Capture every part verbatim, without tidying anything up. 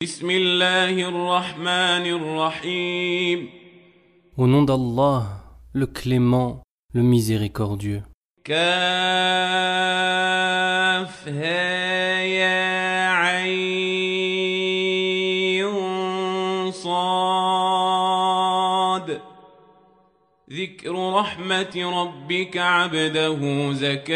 بسم الله الرحمن الرحيم. Au nom d'Allah, le clément, le miséricordieux. كاف ها يا عين صاد. ذكر رحمة ربك عبده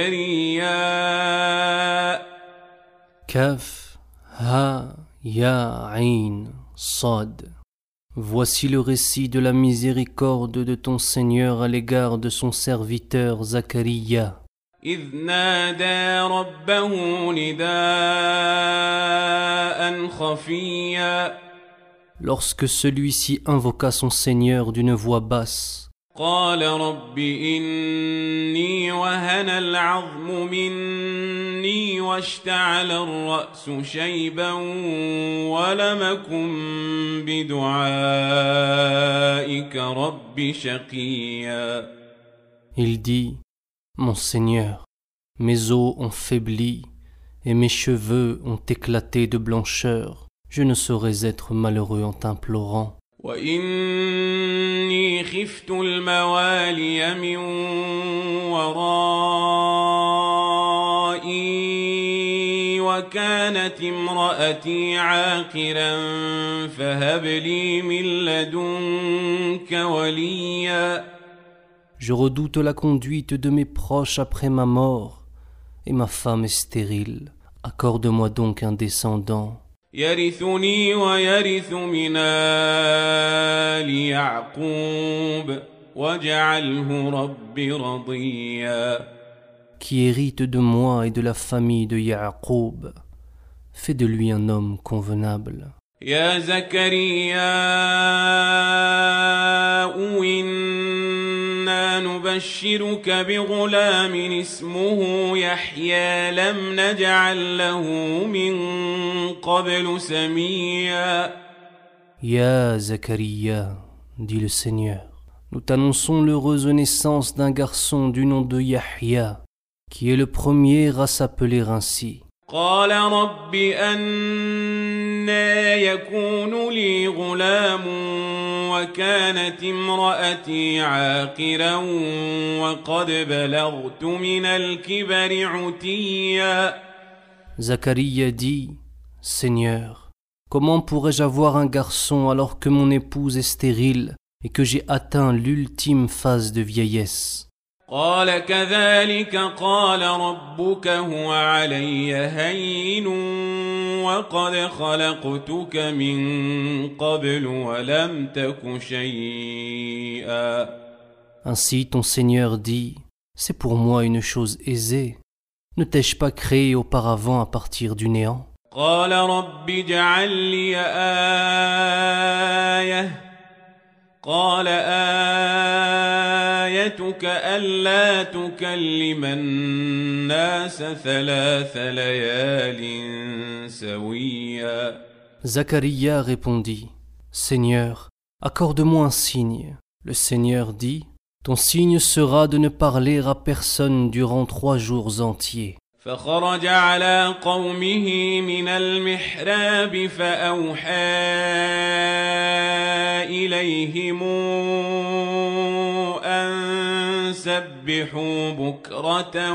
زكريا. Kaf, Ha, Ya, Ain, Sad. Voici le récit de la miséricorde de ton Seigneur à l'égard de son serviteur Zacharia. إذ نادى ربه نداء خفيا. Lorsque celui-ci invoqua son Seigneur d'une voix basse. قال رب إني وهن العظم مني واشتعل الرأس شيبا ولم أكن بدعائك رب شقيا. Il dit, mon Seigneur, mes os ont faibli et mes cheveux ont éclaté de blancheur. Je ne saurais être malheureux en t'implorant. وإني خفت الموالي من ورائي وكانت امرأتي عاقرا فهب لي من لدنك وليا. Je redoute la conduite de mes proches après ma mort, et ma femme est stérile. Accorde-moi donc un descendant. يرثني ويرث من آل يعقوب واجعله رب رضيا. Qui hérite de moi et de la famille de Ya'qub. Fais de lui un homme convenable. يا زكريا إنا نبشرك بغلام اسمه يحيى لم نجعل له من قبل سميا. Ya Zacharia, dit le Seigneur, nous t'annonçons l'heureuse naissance d'un garçon du nom de Yahya, qui est le premier à s'appeler ainsi. قال رب أنى يكون لي غلام وكانت امرأتي عاقرا وقد بلغت من الكبر عتيا. Zacharia dit, Seigneur, comment pourrais-je avoir un garçon alors que mon épouse est stérile et que j'ai atteint l'ultime phase de vieillesse? قال كذلك قال ربك هو علي هين وقد خلقتك من قبل ولم تك شيئا. Ainsi ton Seigneur dit, c'est pour moi une chose aisée. Ne t'ai-je pas créé auparavant à partir du néant? قال رب اجعل لي آية. قال آيتك ألا تكلم الناس ثلاث ليال سويا. Zacharia répondit, Seigneur, accorde-moi un signe. Le Seigneur dit, ton signe sera de ne parler à personne durant trois jours entiers. فخرج على قومه من المحراب فأوحى إليهم أن سبحوا بكرة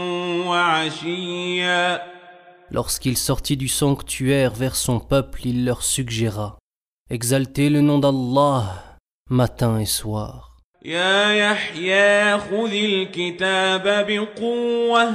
وعشيا. Lorsqu'il sortit du sanctuaire vers son peuple, il leur suggéra, exaltez le nom d'Allah, matin et soir. يا يحيى خذ الكتاب بقوة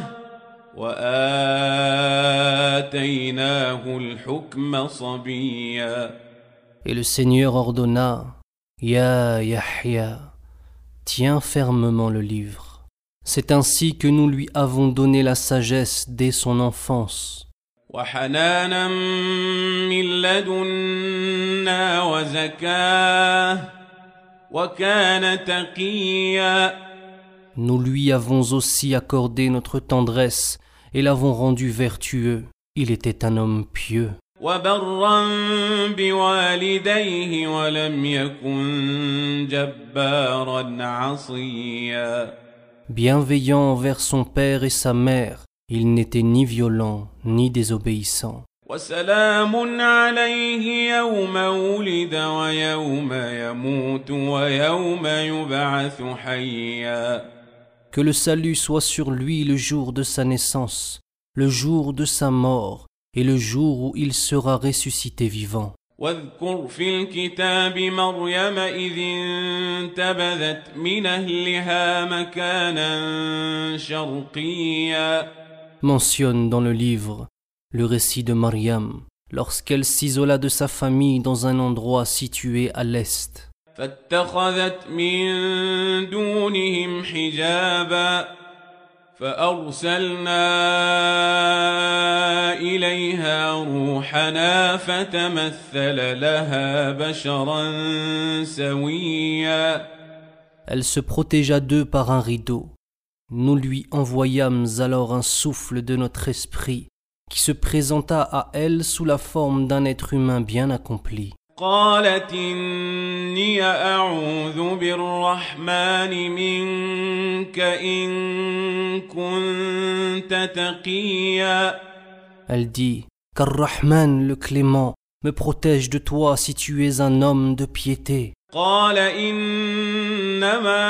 وآتيناه الحكم صبيا. Et le Seigneur ordonna, Ya Yahya, tiens fermement le livre. C'est ainsi que nous lui avons donné la sagesse dès son enfance. وحنانا من لدنا وزكاة وكان تقيا. Nous lui avons aussi accordé notre tendresse et l'avons rendu vertueux. Il était un homme pieux. وبرا بوالديه ولم يكن جبارا عصيا. Bienveillant envers son père et sa mère, il n'était ni violent ni désobéissant. وسلام عليه يوم ولد ويوم يموت ويوم يبعث حيا. Que le salut soit sur lui le jour de sa naissance, le jour de sa mort et le jour où il sera ressuscité vivant. واذكر في الكتاب مريم إذ انتبذت من أهلها مكانا شرقيا. Mentionne dans le livre le récit de Mariam lorsqu'elle s'isola de sa famille dans un endroit situé à l'est. فاتخذت من دونهم حجابا فأرسلنا إليها روحنا فتمثل لها بشرا سويا. Elle se protégea d'eux par un rideau. Nous lui envoyâmes alors un souffle de notre esprit qui se présenta à elle sous la forme d'un être humain bien accompli. قالت إني أعوذ بالرحمن منك إن كنت تقيا. Elle dit qu'Ar-Rahman le clément me protège de toi si tu es un homme de piété. قال إنما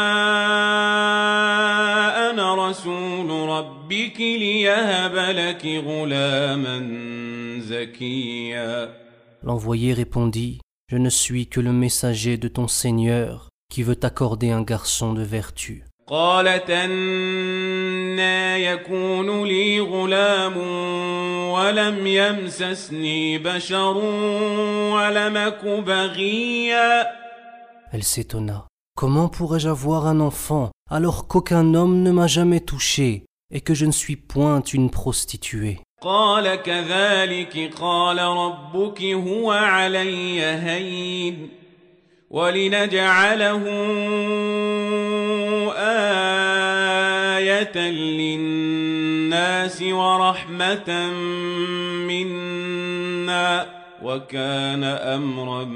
أنا رسول ربك ليهب لك غلاما زكيا. L'envoyé répondit, je ne suis que le messager de ton Seigneur qui veut t'accorder un garçon de vertu. قالت أنى يكون لي غلام ولم يمسسني بشر ولم أك بغيا. Elle s'étonna. Comment pourrais-je avoir un enfant alors qu'aucun homme ne m'a jamais touché et que je ne suis point une prostituée? قال كذلك قال ربك هو علي هين ولنجعله آية للناس ورحمة منا وكان أمرا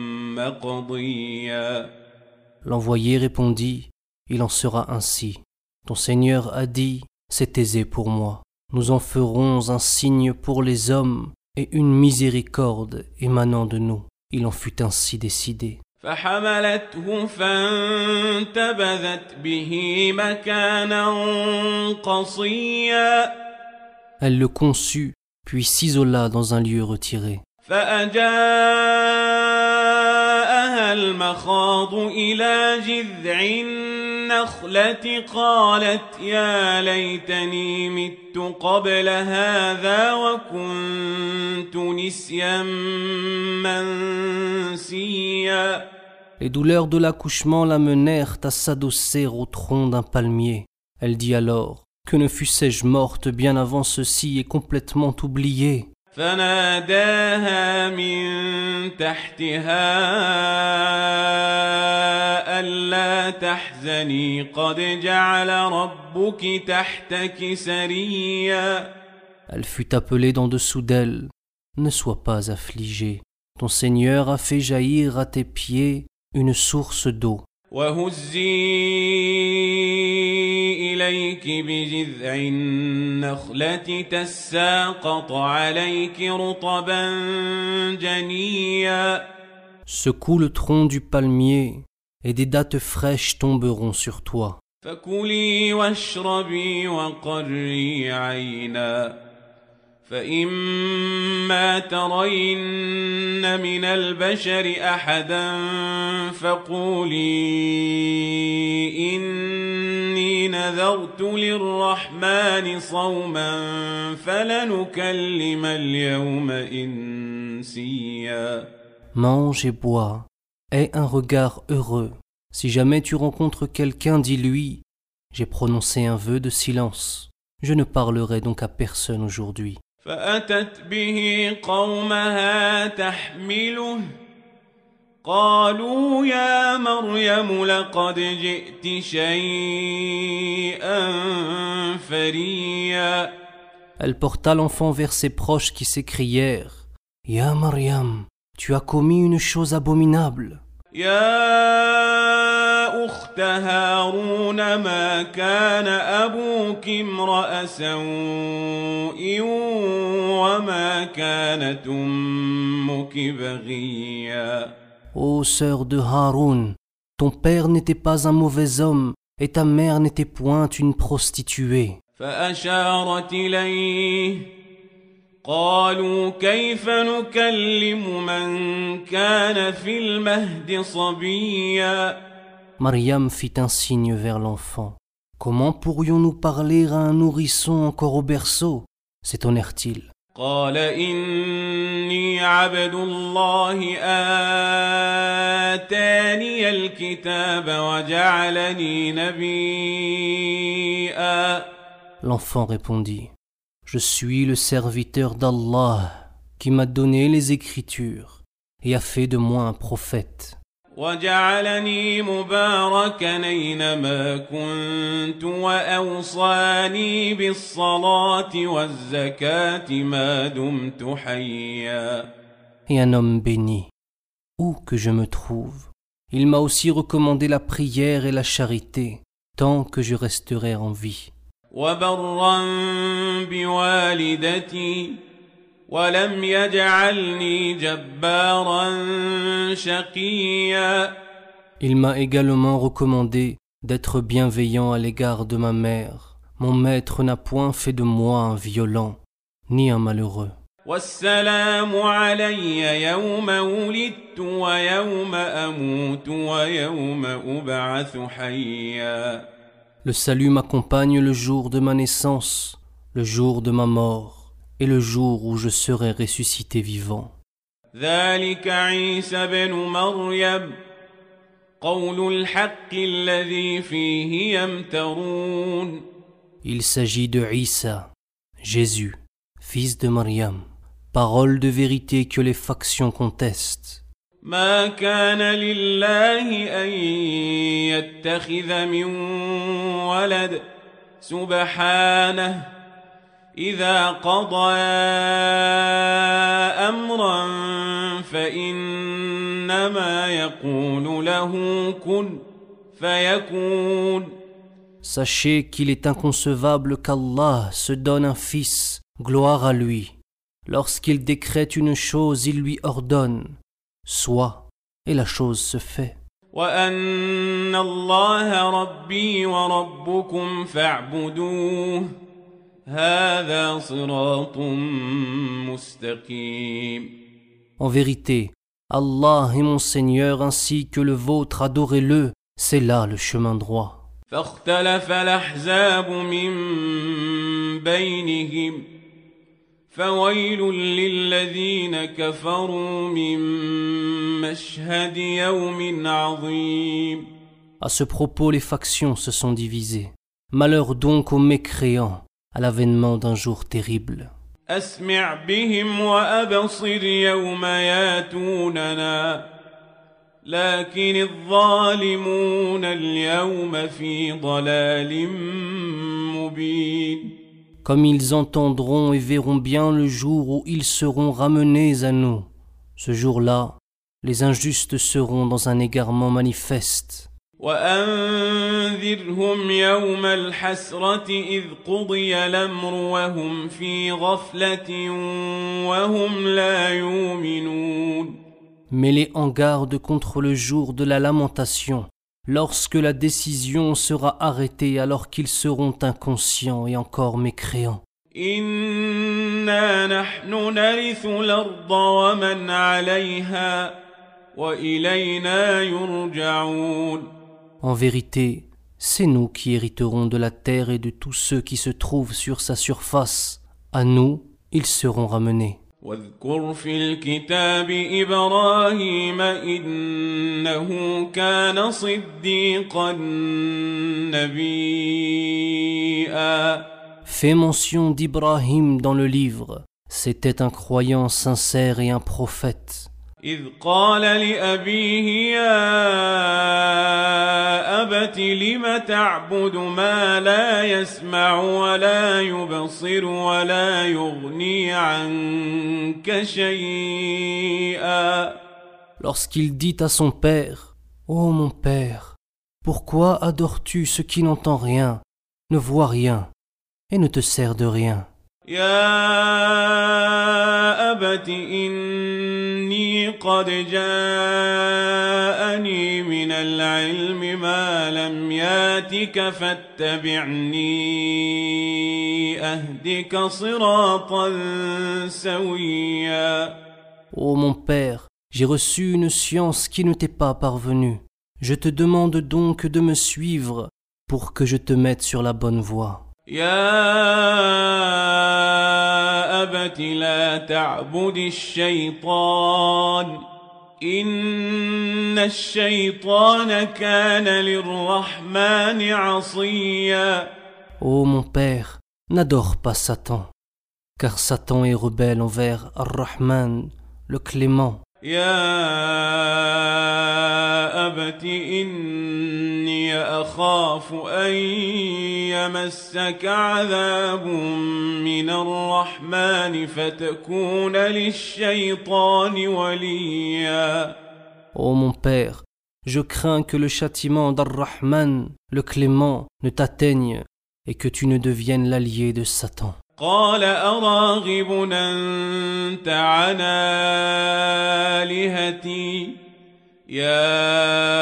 مقضيا. L'envoyé répondit, il en sera ainsi. Ton Seigneur a dit, c'est aisé pour moi. Nous en ferons un signe pour les hommes et une miséricorde émanant de nous. Il en fut ainsi décidé. فحملته فانتبذت به مكانا قصيا. Elle le conçut, puis s'isola dans un lieu retiré. فأجاءها المخاض إلى جذع النخلة قالت يا ليتني مت قبل هذا وكنت نسيا منسيا. Les douleurs de l'accouchement la menèrent à s'adosser au tronc d'un palmier. Elle dit alors, que ne fussais-je morte bien avant ceci et complètement oubliée. فناداها من تحتها ألا تحزني قد جعل ربك تحتك سريا. Elle fut appelée d'en dessous d'elle. Ne sois pas affligée. Ton Seigneur a fait jaillir à tes pieds une source d'eau. وهزي إليك بجذع النخلة تساقط عليك رطبا جنيا. Secoue le tronc du palmier et des dattes fraîches tomberont sur toi. فكلي واشربي وقري عينا فإما ترين من البشر أحدا فقولي إني نذرت للرحمن صوما فلنكلم اليوم إنسيا. Mange et bois, aie un regard heureux. Si jamais tu rencontres quelqu'un, dis-lui, j'ai prononcé un vœu de silence. Je ne parlerai donc à personne aujourd'hui. فأتت به قومها تحمله قالوا يا مريم لقد جئت شيئا فريا. Elle porta l'enfant vers ses proches qui s'écrièrent, Ya Mariam, tu as commis une chose abominable. يا أخت هارون ما كان أبوك امرأ سوء وما كانت أمك بغيا. Ô sœur de Haroun, ton père n'était pas un mauvais homme et ta mère n'était point une prostituée. فأشارت إليه قالوا كيف نكلم من كان في المهد صبيا. Mariam fit un signe vers l'enfant. Comment pourrions-nous parler à un nourrisson encore au berceau? S'étonnèrent-ils. قال إني عبد الله آتاني الكتاب وجعلني نبيا. L'enfant répondit, je suis le serviteur d'Allah qui m'a donné les Écritures et a fait de moi un prophète. وجعلني مباركا أينما كنت وأوصاني بالصلاة والزكاة ما دمت حيا. Et un homme béni, où que je me trouve, il m'a aussi recommandé la prière et la charité tant que je resterai en vie. وبرا بوالدتي ولم يجعلني جبارا شقيا. Il m'a également recommandé d'être bienveillant à l'égard de ma mère. Mon maître n'a point fait de moi un violent, ni un malheureux. والسلام علي يوم ولدت ويوم أموت ويوم أبعث حيا. Le salut m'accompagne le jour de ma naissance, le jour de ma mort, et le jour où je serai ressuscité vivant. ذلك عيسى بن مريم قول الحق الذي فيه يمترون. Il s'agit de Isa, Jésus, fils de Mariam, parole de vérité que les factions contestent. ما كان لله أن يتخذ من ولد سبحانه إذا قضى أمرا فإنما يقول له كن فيكون. Sachez qu'il est inconcevable qu'Allah se donne un fils, gloire à lui. Lorsqu'il décrète une chose, il lui ordonne, soit, et la chose se fait. وأن الله ربي وربكم فاعبدوه هذا صراط مستقيم. En vérité, Allah est mon Seigneur ainsi que le vôtre, adorez-le, c'est là le chemin droit. فاختلف الأحزاب من بينهم فويل للذين كفروا من مشهد يوم عظيم. À ce propos, les factions se sont divisées. Malheur donc aux mécréants à l'avènement d'un jour terrible. أسمع بهم وأبصر يوم ياتوننا لكن الظالمون اليوم في ضلال مبين. Comme ils entendront et verront bien le jour où ils seront ramenés à nous. Ce jour-là, les injustes seront dans un égarement manifeste. وأنذرهم يوم الحسرة إذ قضي الأمر وهم في غفلة وهم لا يؤمنون. Mets-les en garde contre le jour de la lamentation, lorsque la décision sera arrêtée alors qu'ils seront inconscients et encore mécréants. إنا نحن نرث الأرض ومن عليها وإلينا يرجعون. En vérité, c'est nous qui hériterons de la terre et de tous ceux qui se trouvent sur sa surface. À nous, ils seront ramenés. واذكر في الكتاب إبراهيم إنه كان صديقا نبيا. Fais mention d'Ibrahim dans le livre. C'était un croyant sincère et un prophète. إذ قال لأبيه يا أبت لم تعبد ما لا يسمع ولا يبصر ولا يغني عنك شيئا. lorsqu'il dit à son père « Ô mon père, pourquoi adores-tu ce qui n'entend rien, ne voit rien et ne te sert de rien ?» يا أبت إني قد جاءني من العلم ما لم ياتك فاتبعني أهدك صراطا سويا. Ô mon père, j'ai reçu une science qui ne t'est pas parvenue. Je te demande donc de me suivre pour que je te mette sur la bonne voie. يا أبت لا تعبد الشيطان إن الشيطان كان للرحمن عصيا. Ô mon père, n'adore pas Satan, car Satan est rebelle envers Ar-Rahman, le clément. يا أبت إني أخاف أن يمسك عذاب من الرحمن فتكون للشيطان وليا. Ô mon père, je crains que le châtiment d'Ar-Rahman, le clément, ne t'atteigne et que tu ne deviennes l'allié de Satan. قال أراغب أنت عن آلهتي يا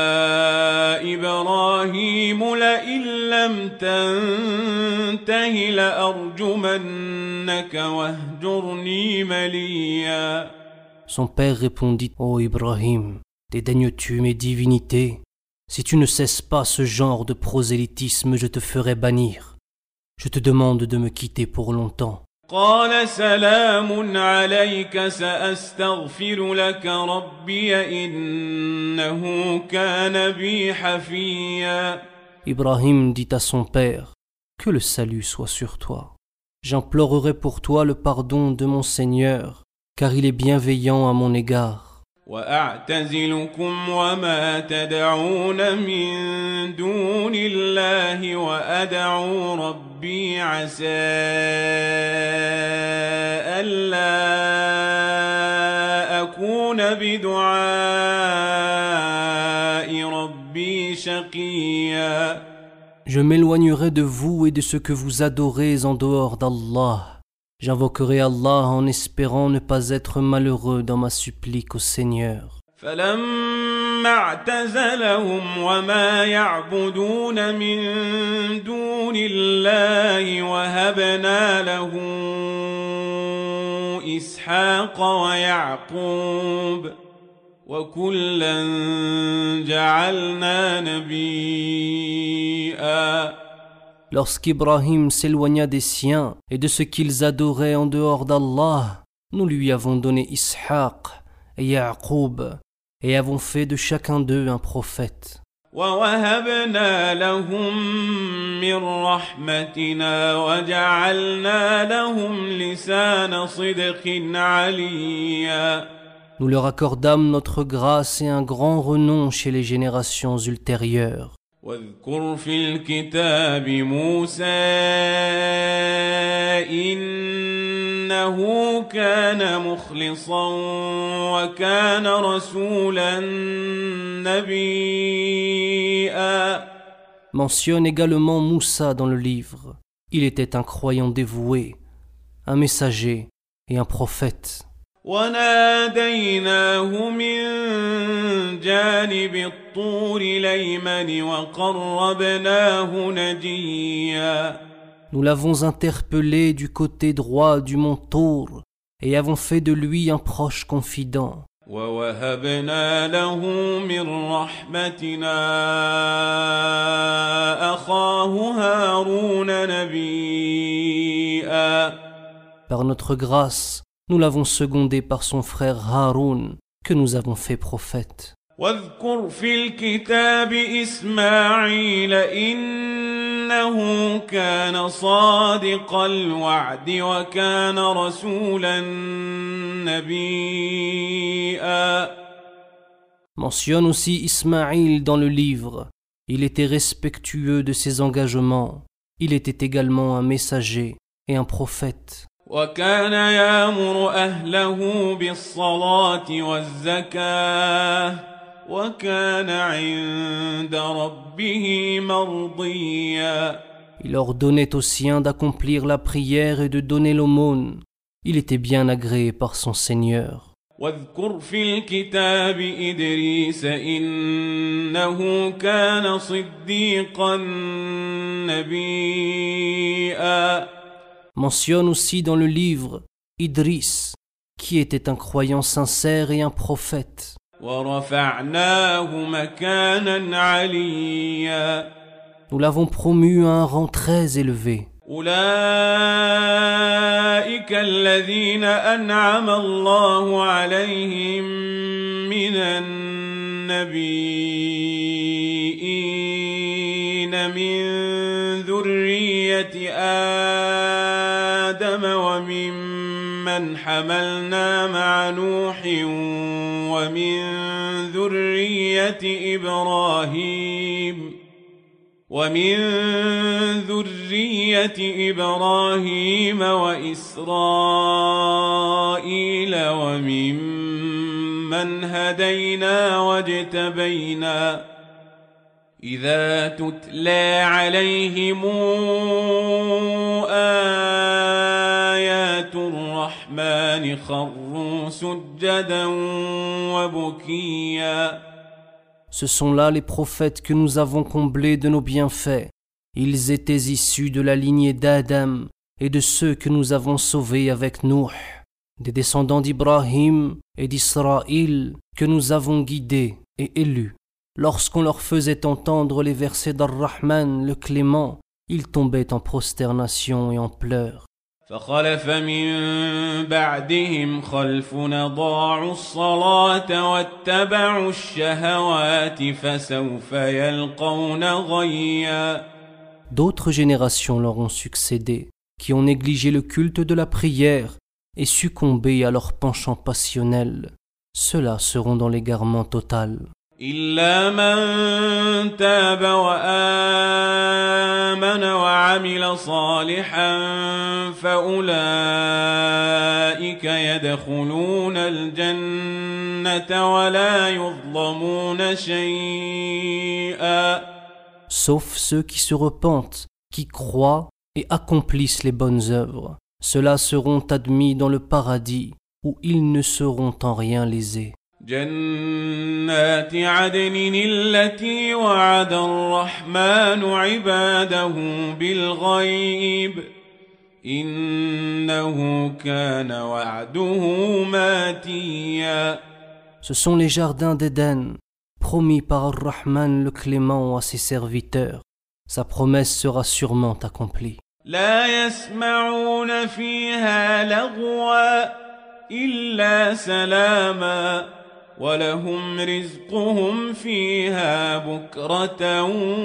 إبراهيم لئن لم تنته لأرجمنك واهجرني مليا. Son père répondit « Ô Ibrahim, dédaignes-tu mes divinités? Si tu ne cesses pas ce genre de prosélytisme, je te ferai bannir. Je te demande de me quitter pour longtemps. » قال سلام عليك سأستغفر لك ربي إنه كان بي حفيا. Ibrahim dit à son père « Que le salut soit sur toi. J'implorerai pour toi le pardon de mon Seigneur, car il est bienveillant à mon égard. » وأعتزلكم وما تدعون من دون الله وأدعو ربي عسى ألا أكون بدعاء ربي شقيا. Je m'éloignerai de vous et de ce que vous adorez en dehors d'Allah. J'invoquerai Allah en espérant ne pas être malheureux dans ma supplique au Seigneur. فلما اعتزلهم وما يعبدون من دون الله وهبنا له إسحاق ويعقوب وكلا جعلنا نبيا. Lorsqu'Ibrahim s'éloigna des siens et de ce qu'ils adoraient en dehors d'Allah, nous lui avons donné Ishaq et Ya'qub et avons fait de chacun d'eux un prophète. وَوَهَبْنَا لَهُم مِّن رَّحْمَتِنَا وَجَعَلْنَا لَهُمْ لِسَانَ صِدْقٍ عَلِيًّا. Nous leur accordâmes notre grâce et un grand renom chez les générations ultérieures. واذكر في الكتاب موسى إنه كان مخلصا وكان رسولا نبيا. Mentionne également Moussa dans le livre. Il était un croyant dévoué, un messager et un prophète. وناديناه من جانب الطور الأيمن وقربناه نجيا. Nous l'avons interpellé du côté droit du mont Tour et avons fait de lui un proche confident. ووهبنا له من رحمتنا أخاه هارون نبيا. Par notre grâce, nous l'avons secondé par son frère Haroun, que nous avons fait prophète. واذكر في الكتاب إسماعيل إنه كان صادق الوعد وكان رسولا نبيا. Mentionne aussi Ismaïl dans le livre. Il était respectueux de ses engagements. Il était également un messager et un prophète. وكان يأمر أهله بالصلاة والزكاة وكان عند ربه مرضيا. Il ordonnait aux siens d'accomplir la prière et de donner l'aumône. Il était bien agréé par son Seigneur. واذكر في الكتاب إدريس إنه كان صديقا نبيا. Mentionne aussi dans le livre Idriss, qui était un croyant sincère et un prophète. وَرَفَعْنَاهُ مَكَانًا عَلِيًّا. Nous l'avons promu à un rang très élevé. أولئك الذين أنعم الله عليهم من النبيين من ذرية آدم وممن حملنا مع نوح ومن ذرية إبراهيم ومن ذرية إبراهيم وإسرائيل وممن هدينا واجتبينا إذا تتلى عليهم آيات الرحمن خروا سجدا وبكيا. Ce sont là les prophètes que nous avons comblés de nos bienfaits. Ils étaient issus de la lignée d'Adam et de ceux que nous avons sauvés avec Nuh, des descendants d'Ibrahim et d'Israël que nous avons guidés et élus. Lorsqu'on leur faisait entendre les versets d'Ar-Rahman, le Clément, ils tombaient en prosternation et en pleurs. فخلف من بعدهم خلف أضاعوا الصلاة واتبعوا الشهوات فسوف يلقون غيا. D'autres générations leur ont succédé, qui ont négligé le culte de la prière et succombé à leur penchant passionnel. Ceux-là seront dans l'égarement total. إلا من تاب وآمن وعمل صالحا فأولئك يدخلون الجنة ولا يظلمون شيئا. Sauf ceux qui se repentent, qui croient et accomplissent les bonnes œuvres. Ceux-là seront admis dans le paradis où ils ne seront en rien lésés. جنات عدن التي وعد الرحمن عباده بالغيب إنه كان وعده ماتيا. Ce sont les jardins d'Éden, promis par Ar-Rahman le Clément à ses serviteurs. Sa promesse sera sûrement accomplie. لا يسمعون فيها لغوا إلا سلاما ولهم رزقهم فيها بكرة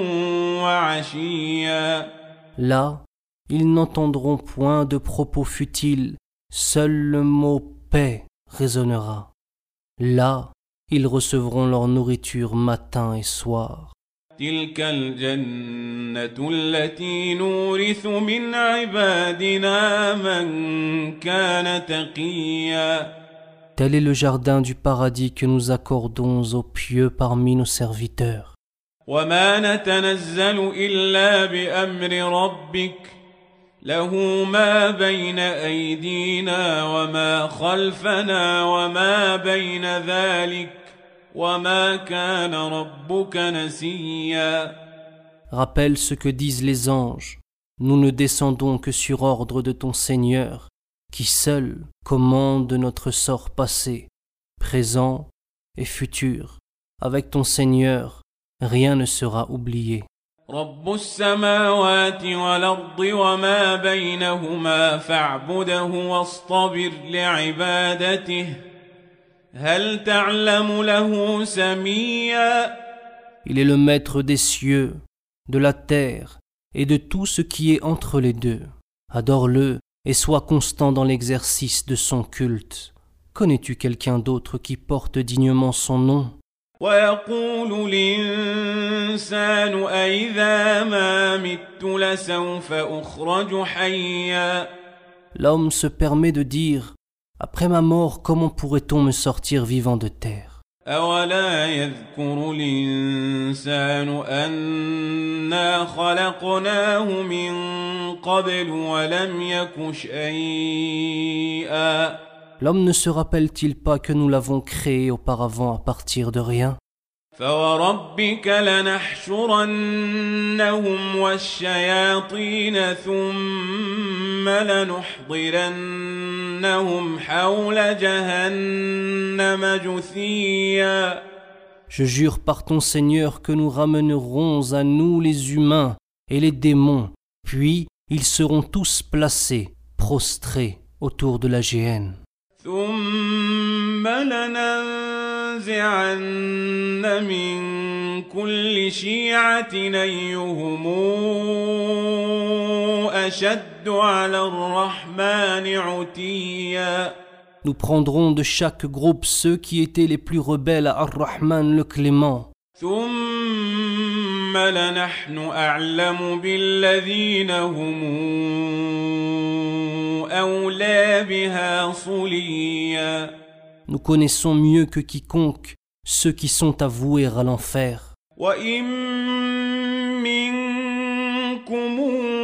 وعشيا. Là, ils n'entendront point de propos futiles, seul le mot paix résonnera. Là, ils recevront leur nourriture matin et soir. تلك الجنة التي نورث من عبادنا من كان تقيا. Tel est le jardin du paradis que nous accordons aux pieux parmi nos serviteurs. وما نتنزل إلا بأمر ربك له ما بين أيدينا وما خلفنا وما بين ذلك وما كان ربك نسيا. Rappelle ce que disent les anges. Nous ne descendons que sur ordre de ton Seigneur, qui seul commande notre sort passé, présent et futur. Avec ton Seigneur, rien ne sera oublié. رب السماوات والأرض وما بينهما فاعبده واصطبر لعبادته هل تعلم له سميا. Il est le maître des cieux, de la terre et de tout ce qui est entre les deux. Adore-le et sois constant dans l'exercice de son culte. Connais-tu quelqu'un d'autre qui porte dignement son nom? ويقول الإنسان أإذا ما مت لسوف أخرج حيا. l'homme se permet de dire « Après ma mort, comment pourrait-on me sortir vivant de terre ?» أولا يذكر الإنسان أنا خلقناه من قبل ولم يك شيئا. L'homme ne se rappelle-t-il pas que nous l'avons créé auparavant à partir de rien? فوربك لنحشرنهم والشياطين ثم لنحضرنهم حول جهنم جثيا. Je jure par ton Seigneur que nous ramènerons à nous les humains et les démons, puis ils seront tous placés, prostrés autour de la géhenne. ثم لننزعن من كل شيعة أيهم أشد على الرحمن عتيا. Nous prendrons de chaque groupe ceux qui étaient les plus rebelles à Ar-Rahman le Clément. ثم لنحن أعلم بالذين هم أولى بها صليا. Nous connaissons mieux que quiconque ceux qui sont avoués à l'enfer. وإن منكم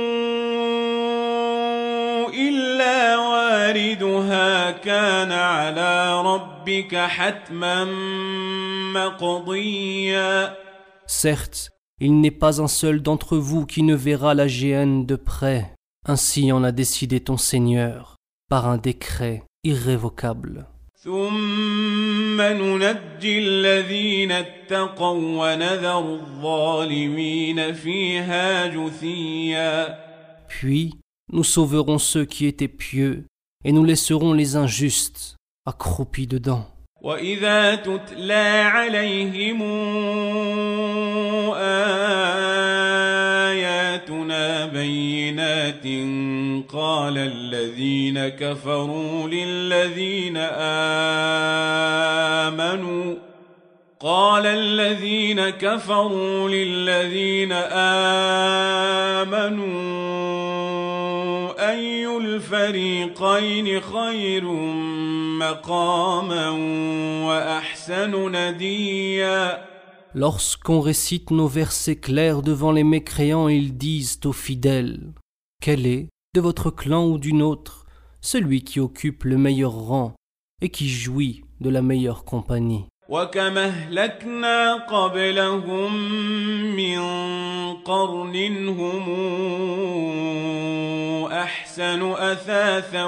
إلا واردها كان على ربك حتما مقضيا. Certes, il n'est pas un seul d'entre vous qui ne verra la géhenne de près. Ainsi en a décidé ton Seigneur, par un décret irrévocable. ثم ننجي الذين اتقوا ونذر الظالمين فيها جثيا. Puis, nous sauverons ceux qui étaient pieux, et nous laisserons les injustes accroupis dedans. وإذا تتلى عليهم آياتنا بينات قال الذين كفروا للذين آمنوا قال الذين كفروا للذين آمنوا أي الفريقين خير مقاما وأحسن نديا. Lorsqu'on récite nos versets clairs devant les mécréants, ils disent aux fidèles: Quel est, de votre clan ou d'une autre, celui qui occupe le meilleur rang et qui jouit de la meilleure compagnie? وكما أهلكنا قبلهم من قرن هم أحسن أثاثا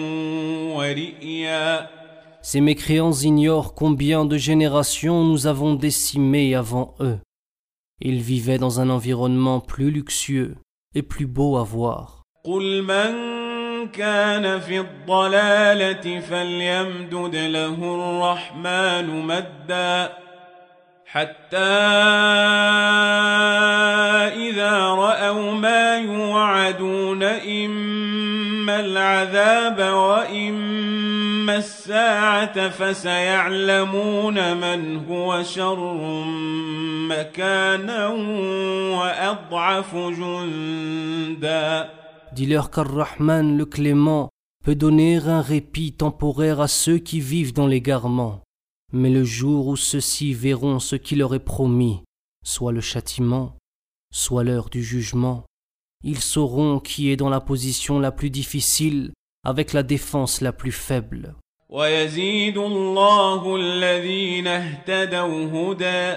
ورئيا. Ces mécréants ignorent combien de générations nous avons décimées avant eux. Ils vivaient dans un environnement plus luxueux et plus beau à voir. قل من كان في الضلالة فليمدد له الرحمن مدا حتى إذا رأوا ما يوعدون إما العذاب وإما الساعة فسيعلمون من هو شر مكانا وأضعف جندا. Dis-leur qu'Ar-Rahman le Clément peut donner un répit temporaire à ceux qui vivent dans l'égarement. Mais le jour où ceux-ci verront ce qui leur est promis, soit le châtiment, soit l'heure du jugement, ils sauront qui est dans la position la plus difficile avec la défense la plus faible. ويزيد الله الذين اهتدوا هدى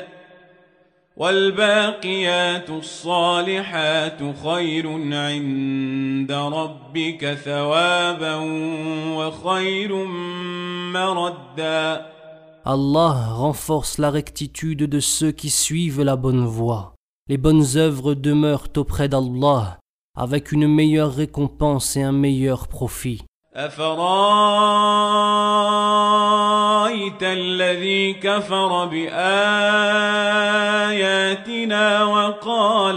والباقيات الصالحات خير عند ربك ثوابا وخير مردا. Allah renforce la rectitude de ceux qui suivent la bonne voie. Les bonnes œuvres demeurent auprès d'Allah avec une meilleure récompense et un meilleur profit. أفرأيت الذي كفر بآياتنا وقال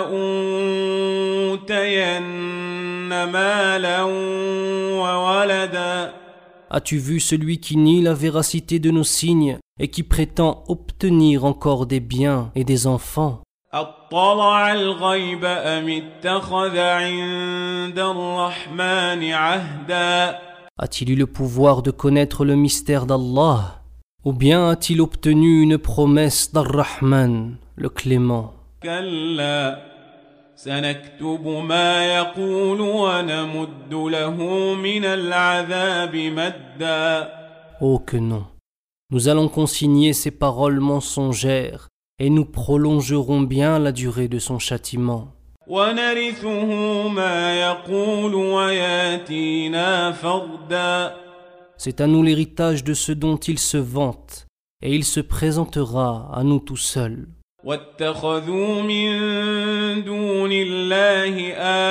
لأوتين مالا وولدا. As-tu vu celui qui nie la véracité de nos signes et qui prétend obtenir encore des biens et des enfants? أطلع الغيب أم اتخذ عند الرحمن عهدا A-t-il eu le pouvoir de connaître le mystère d'Allah? Ou bien a-t-il obtenu une promesse d'Ar-Rahman, le clément? كلا سنكتب ما يقول ونمد له من العذاب مدا Oh que non! Nous allons consigner ces paroles mensongères et nous prolongerons bien la durée de son châtiment. ونرثه ما يقول وياتينا فردا C'est à nous l'héritage de ce dont il se vante, et il se présentera à nous tout seul. واتخذوا من دون الله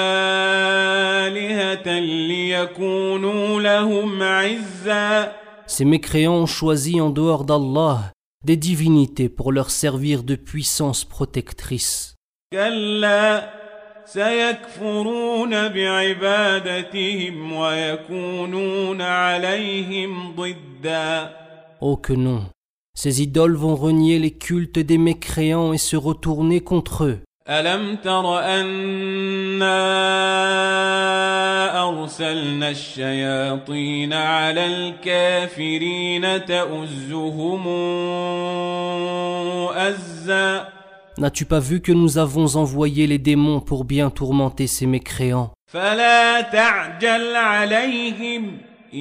آلهة ليكونوا لهم عزا Ces mécréants ont choisi en dehors d'Allah des divinités pour leur servir de puissance protectrice. كلا سيكفرون بعبادتهم ويكونون عليهم ضدا Oh que non! Ces idoles vont renier les cultes des mécréants et se retourner contre eux. ألم تر أنا أرسلنا الشياطين على الكافرين تؤزهم أزا N'as-tu pas vu que nous avons envoyé les démons pour bien tourmenter ces mécréants? فلا تعجل عليهم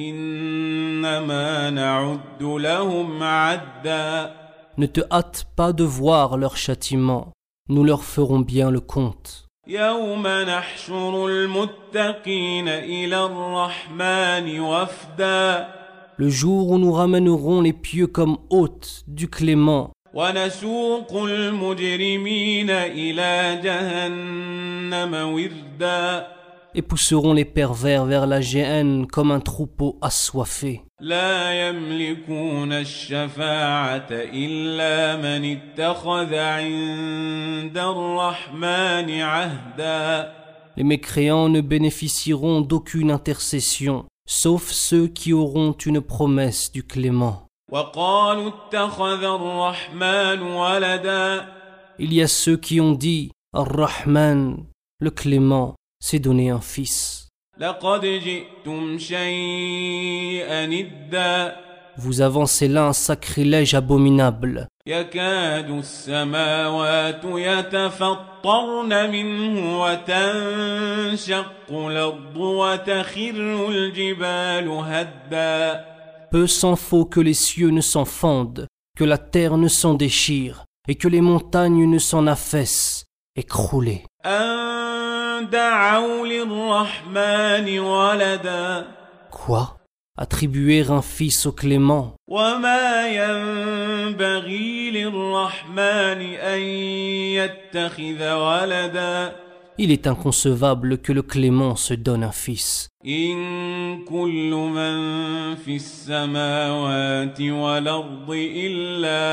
إنما نعد لهم عدا Ne te hâte pas de voir leur châtiment, nous leur ferons bien le compte. يوم نحشر المتقين إلى الرحمن وفدا Le jour où nous ramènerons les pieux comme hôtes du clément, ونسوق المجرمين إلى جهنم وردا et pousserons les pervers vers la géhenne comme un troupeau assoiffé. لا يملكون الشفاعة إلا من اتخذ عند الرحمن عهدا Les mécréants ne bénéficieront d'aucune intercession, sauf ceux qui auront une promesse du clément. وقالوا اتخذ الرحمن ولدا Il y a ceux qui ont dit « Ar-Rahman, le clément, s'est donné un fils. لقد جئتم شيئا إدا Vous avancez là un sacrilège abominable. يكاد السماوات يتفطرن منه وتنشق الأرض وتخر الجبال هدا Peu s'en faut que les cieux ne s'en fendent, que la terre ne s'en déchire, et que les montagnes ne s'en affaissent, écroulées. أن دعوا للرحمن ولدا Quoi? Attribuer un fils au clément? وما ينبغي للرحمن أن يتخذ ولدا Il est inconcevable que le clément se donne un fils. إن كل من في السماوات والأرض إلا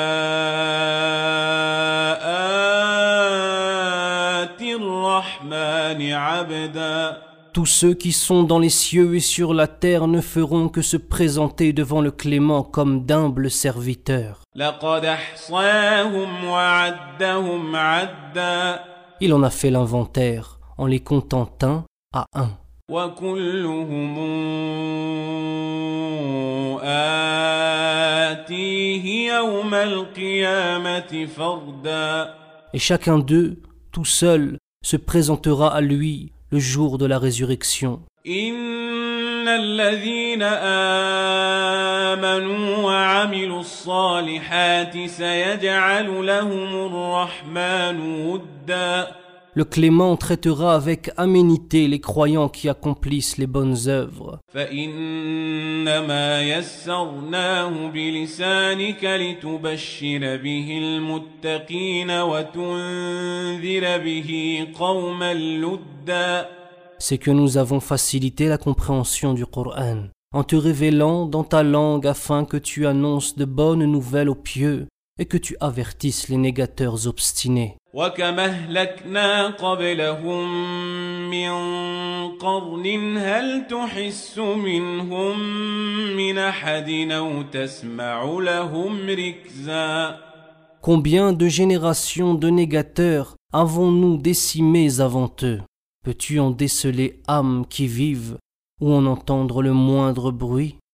آتي الرحمن عبدا Tous ceux qui sont dans les cieux et sur la terre ne feront que se présenter devant le clément comme d'humbles serviteurs. لقد أحصاهم وعدهم عدا Il en a fait l'inventaire en les comptant un à un. وكلهم آتيه يوم القيامة فردا Et chacun d'eux, tout seul, se présentera à lui le jour de la résurrection. إن الذين آمنوا وعملوا الصالحات سيجعل لهم الرحمن ودا Le clément traitera avec aménité les croyants qui accomplissent les bonnes œuvres. فإنما يسرناه بلسانك لتبشر به المتقين وتنذر به قوما لدا C'est que nous avons facilité la compréhension du Coran, en te révélant dans ta langue afin que tu annonces de bonnes nouvelles aux pieux et que tu avertisses les négateurs obstinés. وكما أهلكنا قبلهم من قرن هل تحس منهم من أحد أو تسمع لهم ركزا Combien de générations de négateurs avons-nous décimés avant eux? Peux-tu en déceler âmes qui vivent ou en entendre le moindre bruit?